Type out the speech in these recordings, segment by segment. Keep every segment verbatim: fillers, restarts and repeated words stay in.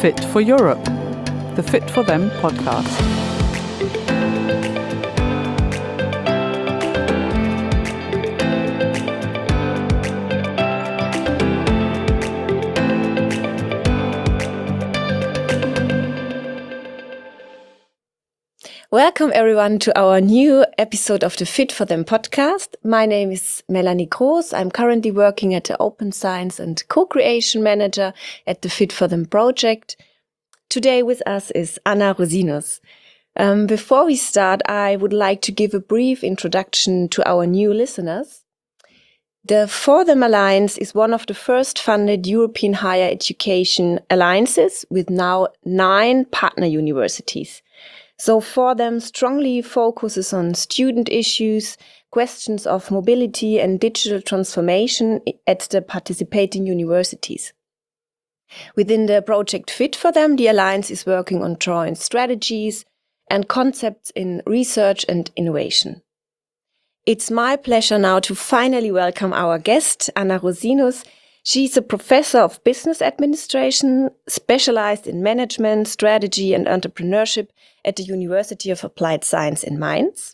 Fit for Europe, the Fit for Them podcast. Welcome everyone to our new episode of the Fit for Them podcast. My name is Melanie Groß. I'm currently working at the Open Science and Co-Creation Manager at the Fit for Them project. Today with us is Anna Rosinus. Um, before we start, I would like to give a brief introduction to our new listeners. The For Them Alliance is one of the first funded European higher education alliances with now nine partner universities. So For Them strongly focuses on student issues, questions of mobility and digital transformation at the participating universities. Within the project Fit for Them, the Alliance is working on joint strategies and concepts in research and innovation. It's my pleasure now to finally welcome our guest, Anna Rosinus. She's a professor of business administration, specialized in management, strategy and entrepreneurship at the University of Applied Science in Mainz.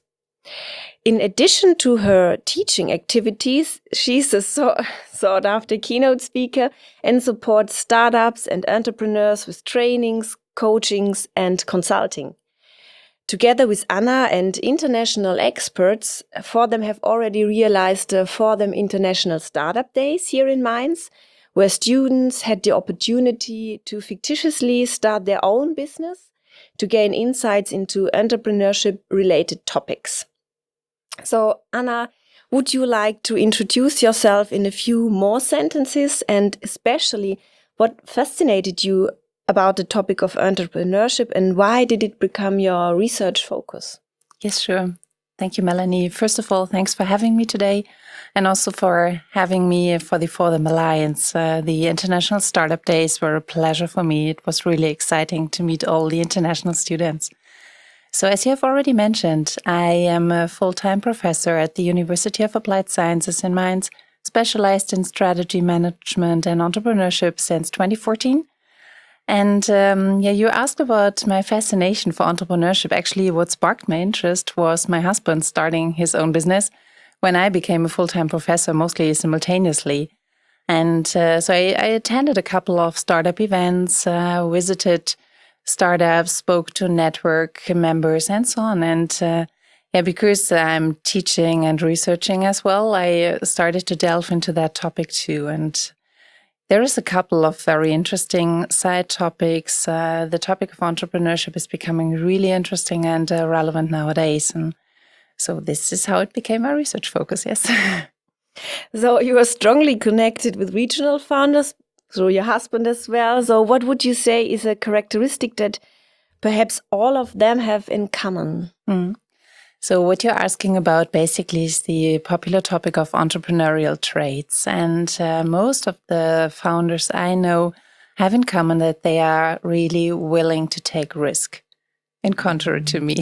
In addition to her teaching activities, she's a so, sought-after keynote speaker and supports startups and entrepreneurs with trainings, coachings and consulting. Together with Anna and international experts, For Them have already realized the For Them International Startup Days here in Mainz, where students had the opportunity to fictitiously start their own business to gain insights into entrepreneurship-related topics. So, Anna, would you like to introduce yourself in a few more sentences, and especially what fascinated you about the topic of entrepreneurship and why did it become your research focus? Yes, sure. Thank you, Melanie. First of all, thanks for having me today and also for having me for the For Them Alliance. Uh, the International Startup Days were a pleasure for me. It was really exciting to meet all the international students. So as you have already mentioned, I am a full-time professor at the University of Applied Sciences in Mainz, specialized in strategy management and entrepreneurship since twenty fourteen. And um, yeah, you asked about my fascination for entrepreneurship. Actually, what sparked my interest was my husband starting his own business when I became a full-time professor, mostly simultaneously. And uh, so I, I attended a couple of startup events, uh, visited startups, spoke to network members and so on. And uh, yeah, because I'm teaching and researching as well, I started to delve into that topic too. And there is a couple of very interesting side topics. Uh, the topic of entrepreneurship is becoming really interesting and uh, relevant nowadays. And so this is how it became my research focus, yes. So you are strongly connected with regional founders, through your husband as well. So what would you say is a characteristic that perhaps all of them have in common? Mm. So what you're asking about basically is the popular topic of entrepreneurial traits. And uh, most of the founders I know have in common that they are really willing to take risk, in contrary to me.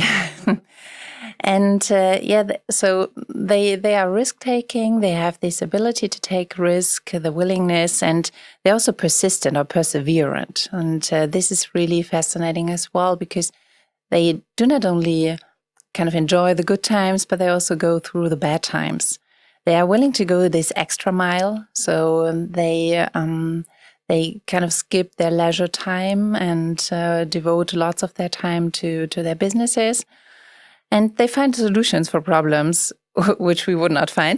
And uh, yeah, th- so they they are risk-taking, they have this ability to take risk, the willingness, and they're also persistent or perseverant. And uh, this is really fascinating as well because they do not only kind of enjoy the good times, but they also go through the bad times. They are willing to go this extra mile, so they um, they kind of skip their leisure time and uh, devote lots of their time to to their businesses. And they find solutions for problems which we would not find.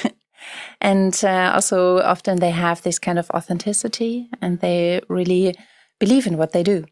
And uh, also often they have this kind of authenticity and they really believe in what they do.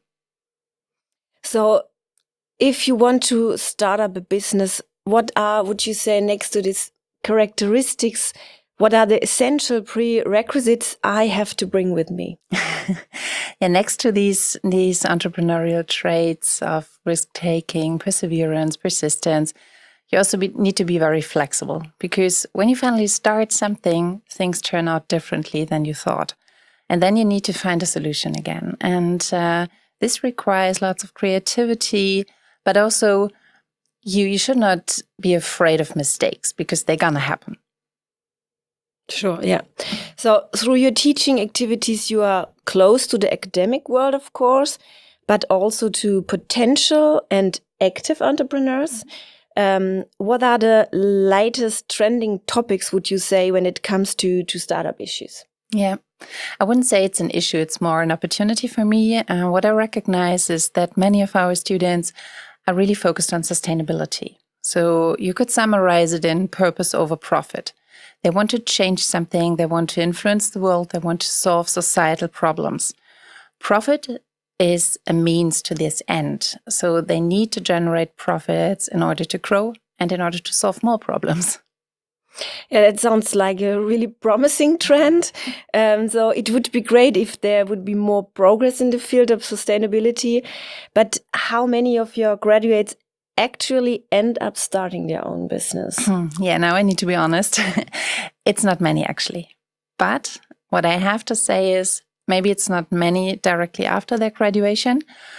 So if you want to start up a business, what are, would you say, next to these characteristics, what are the essential prerequisites I have to bring with me? Yeah, next to these these entrepreneurial traits of risk-taking, perseverance, persistence, you also be, need to be very flexible because when you finally start something, things turn out differently than you thought. And then you need to find a solution again. And uh, this requires lots of creativity, but also you, you should not be afraid of mistakes because they're going to happen. Sure, yeah. So through your teaching activities, you are close to the academic world, of course, but also to potential and active entrepreneurs. Um, what are the latest trending topics, would you say, when it comes to, to startup issues? Yeah, I wouldn't say it's an issue. It's more an opportunity for me. Uh, what I recognize is that many of our students are really focused on sustainability. So you could summarize it in purpose over profit. They want to change something. They want to influence the world. They want to solve societal problems. Profit is a means to this end. So they need to generate profits in order to grow and in order to solve more problems. Yeah, that sounds like a really promising trend. Um, so it would be great if there would be more progress in the field of sustainability. But how many of your graduates actually end up starting their own business? Yeah, now I need to be honest. It's not many, actually. But what I have to say is maybe it's not many directly after their graduation.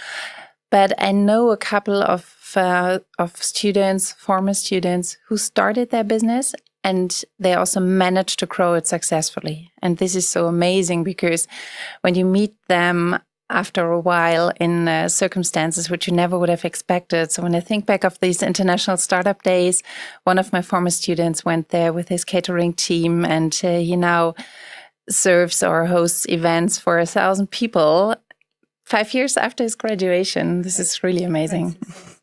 But I know a couple of uh, of students, former students, who started their business and they also managed to grow it successfully. And this is so amazing because when you meet them after a while in uh, circumstances which you never would have expected. So when I think back of these international startup days, one of my former students went there with his catering team, and uh, he now serves or hosts events for a thousand people five years after his graduation. This is really amazing.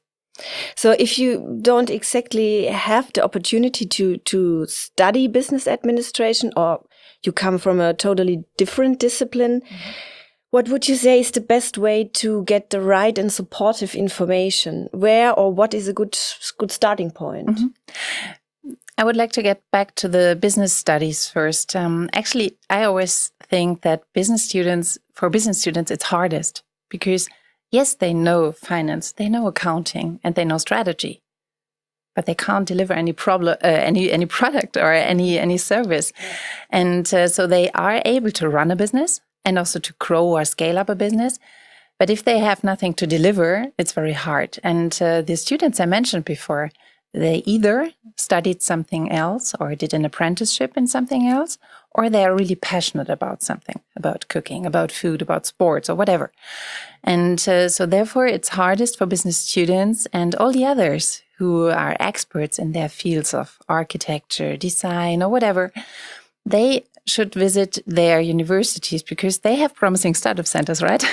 So if you don't exactly have the opportunity to, to study business administration, or you come from a totally different discipline, mm-hmm. what would you say is the best way to get the right and supportive information? Where or what is a good good starting point? Mm-hmm. I would like to get back to the business studies first. Um, actually, I always think that business students, for business students, it's hardest because yes, they know finance, they know accounting, and they know strategy, but they can't deliver any problem, uh, any any product or any any service, and uh, so they are able to run a business and also to grow or scale up a business. But if they have nothing to deliver, it's very hard. And uh, the students I mentioned before, they either studied something else or did an apprenticeship in something else, or they are really passionate about something, about cooking, about food, about sports, or whatever. And uh, so therefore, it's hardest for business students and all the others who are experts in their fields of architecture, design, or whatever. They should visit their universities because they have promising startup centers, right?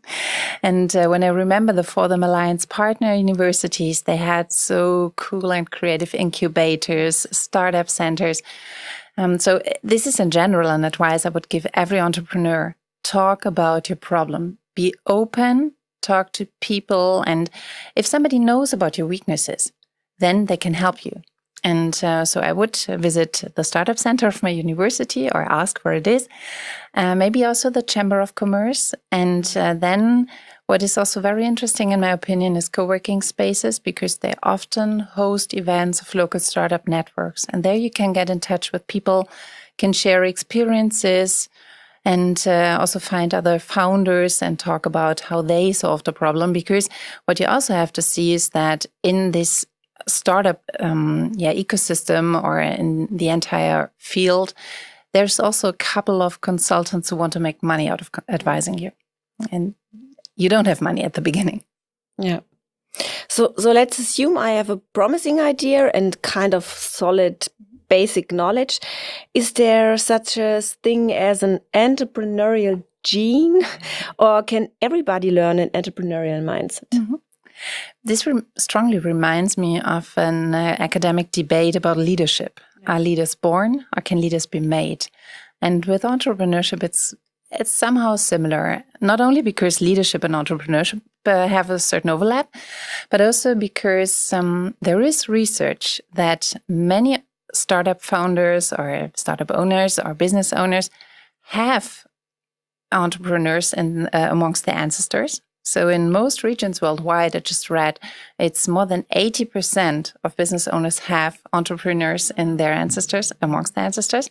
And uh, when I remember the For Them Alliance partner universities, they had so cool and creative incubators, startup centers. Um, so this is in general an advice I would give every entrepreneur. Talk about your problem. Be open, talk to people. And if somebody knows about your weaknesses, then they can help you. And uh, so I would visit the startup center of my university or ask where it is, uh, maybe also the Chamber of Commerce. And uh, then what is also very interesting, in my opinion, is co-working spaces, because they often host events of local startup networks. And there you can get in touch with people, can share experiences, and uh, also find other founders and talk about how they solved the problem. Because what you also have to see is that in this startup um, yeah, ecosystem or in the entire field, there's also a couple of consultants who want to make money out of advising you. And you don't have money at the beginning. Yeah. So, so let's assume I have a promising idea and kind of solid basic knowledge. Is there such a thing as an entrepreneurial gene, or can everybody learn an entrepreneurial mindset? Mm-hmm. This re- strongly reminds me of an uh, academic debate about leadership. Yeah. Are leaders born, or can leaders be made? And with entrepreneurship, it's it's somehow similar, not only because leadership and entrepreneurship uh, have a certain overlap, but also because um, there is research that many startup founders or startup owners or business owners have entrepreneurs in, uh, amongst their ancestors. So in most regions worldwide, I just read, it's more than eighty percent of business owners have entrepreneurs in their ancestors, amongst their ancestors.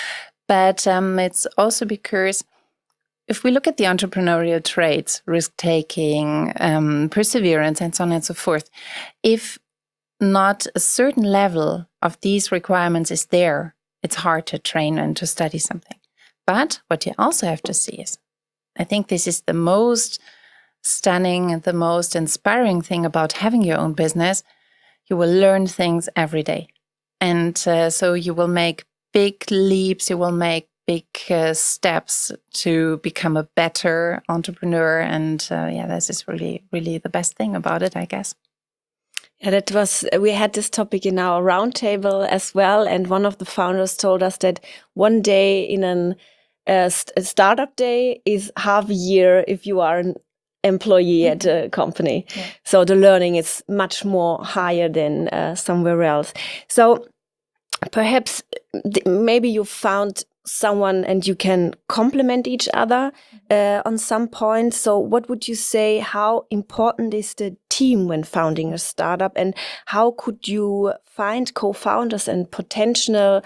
But um, it's also because if we look at the entrepreneurial traits, risk-taking, um, perseverance, and so on and so forth, if not a certain level of these requirements is there it's hard to train and to study something. But what you also have to see is, I think this is the most stunning and the most inspiring thing about having your own business. You will learn things every day. And uh, so you will make big leaps, you will make big uh, steps to become a better entrepreneur. And uh, yeah, this is really, really the best thing about it, I guess. Yeah, that was, we had this topic in our roundtable as well. And one of the founders told us that one day in an, uh, st- a startup day is half a year if you are an employee at a company. Yeah. So the learning is much more higher than uh, somewhere else. So perhaps th- maybe you found someone and you can complement each other uh, on some point. So what would you say, how important is the team when founding a startup, and how could you find co-founders and potential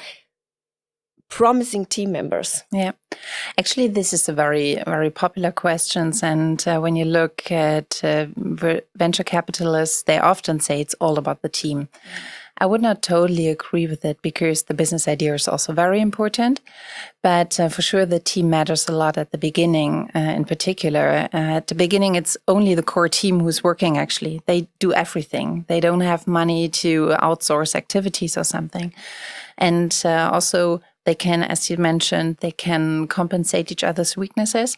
promising team members? Yeah, actually, this is a very, very popular question. And uh, when you look at uh, venture capitalists, they often say it's all about the team. Mm. I would not totally agree with it, because the business idea is also very important. But uh, for sure, the team matters a lot at the beginning. Uh, in particular, uh, at the beginning, it's only the core team who's working, actually. They do everything. They don't have money to outsource activities or something. And uh, also, they can, as you mentioned, they can compensate each other's weaknesses.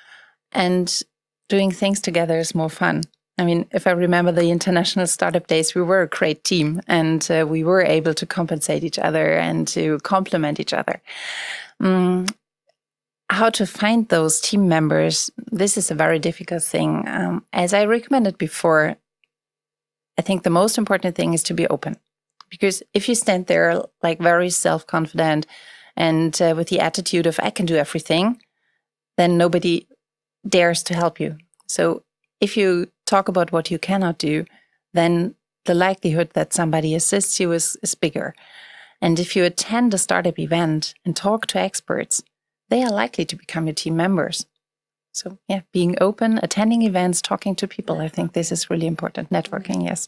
And doing things together is more fun. I mean, if I remember the international startup days, we were a great team, and uh, we were able to compensate each other and to complement each other. Um, how to find those team members, this is a very difficult thing. Um, as I recommended before, I think the most important thing is to be open. Because if you stand there like very self-confident and uh, with the attitude of I can do everything, then nobody dares to help you. So if you talk about what you cannot do, then the likelihood that somebody assists you is, is bigger. And if you attend a startup event and talk to experts, they are likely to become your team members. So yeah, being open, attending events, talking to people, I think this is really important. Networking, yes.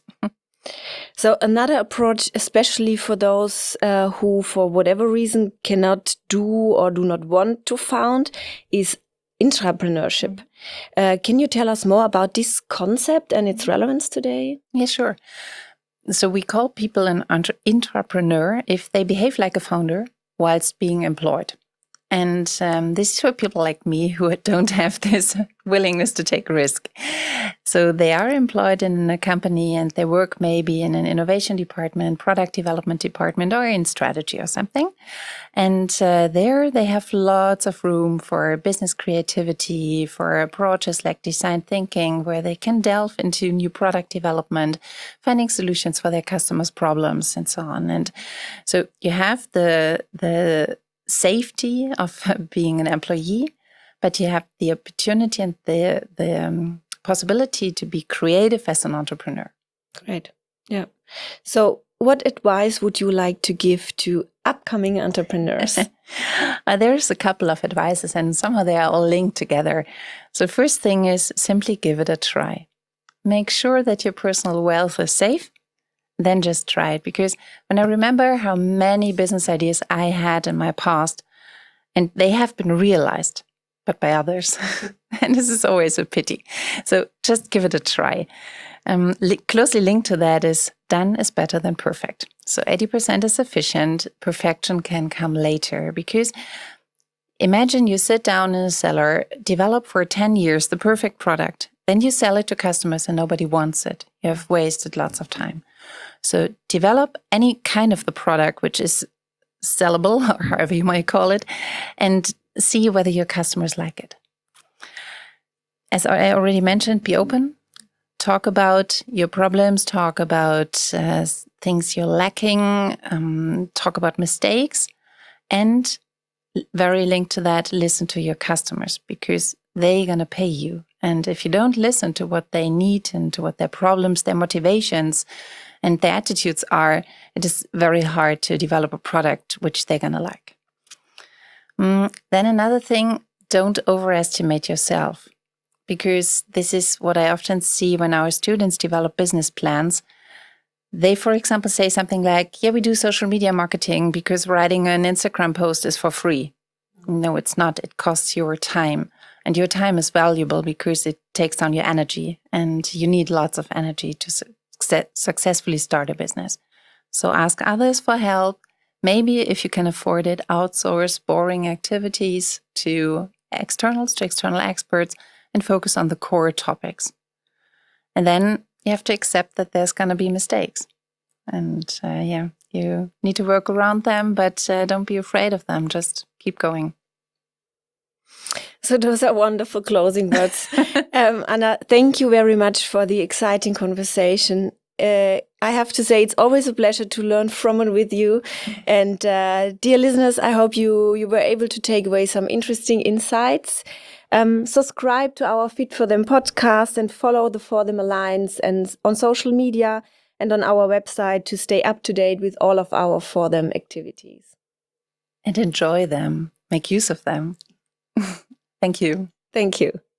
So another approach, especially for those uh, who, for whatever reason, cannot do or do not want to found, is intrapreneurship. Uh, can you tell us more about this concept and its relevance today? Yeah, sure. So we call people an entre- intrapreneur if they behave like a founder whilst being employed. And um, this is for people like me who don't have this willingness to take risk. So they are employed in a company and they work maybe in an innovation department, product development department, or in strategy or something. And uh, there they have lots of room for business creativity, for approaches like design thinking, where they can delve into new product development, finding solutions for their customers' problems, and so on. And so you have the the safety of being an employee, but you have the opportunity and the the um, possibility to be creative as an entrepreneur. Great. Yeah. So what advice would you like to give to upcoming entrepreneurs? uh, there's a couple of advices, and somehow they are all linked together. So first thing is simply give it a try. Make sure that your personal wealth is safe. Then just try it. Because when I remember how many business ideas I had in my past, and they have been realized, but by others. And this is always a pity. So just give it a try. Um, li- closely linked to that is done is better than perfect. So eighty percent is sufficient. Perfection can come later. Because imagine you sit down in a cellar, develop for ten years the perfect product, then you sell it to customers and nobody wants it. You have wasted lots of time. So develop any kind of the product which is sellable, or however you might call it, and see whether your customers like it. As I already mentioned, be open. Talk about your problems. Talk about uh, things you're lacking. Um, talk about mistakes. And very linked to that, listen to your customers, because they're going to pay you. And if you don't listen to what they need and to what their problems, their motivations, and their attitudes are, it is very hard to develop a product which they're going to like. Mm, then another thing, don't overestimate yourself, because this is what I often see when our students develop business plans. They, for example, say something like, yeah, we do social media marketing because writing an Instagram post is for free. No, it's not. It costs your time. And your time is valuable because it takes down your energy. And you need lots of energy to su- successfully start a business. So ask others for help. Maybe if you can afford it, outsource boring activities to externals, to external experts, and focus on the core topics. And then you have to accept that there's going to be mistakes. And uh, yeah, you need to work around them, but uh, don't be afraid of them. Just keep going. So those are wonderful closing words. um, Anna, thank you very much for the exciting conversation. Uh, I have to say, it's always a pleasure to learn from and with you. And uh, dear listeners, I hope you, you were able to take away some interesting insights. Um, subscribe to our Fit for Them podcast and follow the For Them Alliance and on social media and on our website to stay up to date with all of our For Them activities. And enjoy them. Make use of them. Thank you. Thank you.